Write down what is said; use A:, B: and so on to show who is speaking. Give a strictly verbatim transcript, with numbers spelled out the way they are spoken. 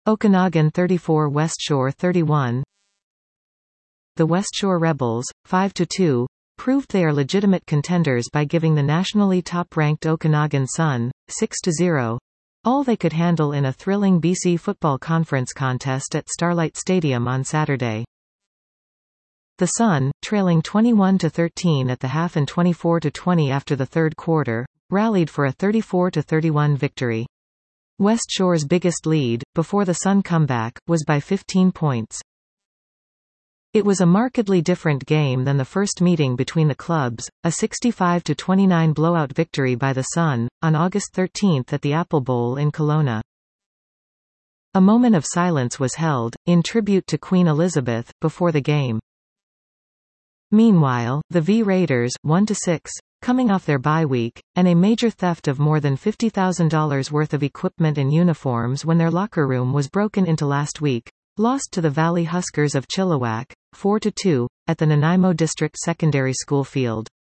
A: Okanagan thirty-four West Shore thirty-one. The West Shore Rebels, five to two, proved they are legitimate contenders by giving the nationally top-ranked Okanagan Sun, six to zero, all they could handle in a thrilling B C football conference contest at Starlight Stadium on Saturday. The Sun, trailing twenty-one to thirteen at the half and twenty-four to twenty after the third quarter, rallied for a thirty-four to thirty-one victory. West Shore's biggest lead, before the Sun comeback, was by fifteen points. It was a markedly different game than the first meeting between the clubs, a sixty-five to twenty-nine blowout victory by the Sun, on August thirteenth at the Apple Bowl in Kelowna. A moment of silence was held, in tribute to Queen Elizabeth, before the game. Meanwhile, the V Raiders, one to six, coming off their bye week, and a major theft of more than fifty thousand dollars worth of equipment and uniforms when their locker room was broken into last week, lost to the Valley Huskers of Chilliwack, four to two, at the Nanaimo District Secondary School field.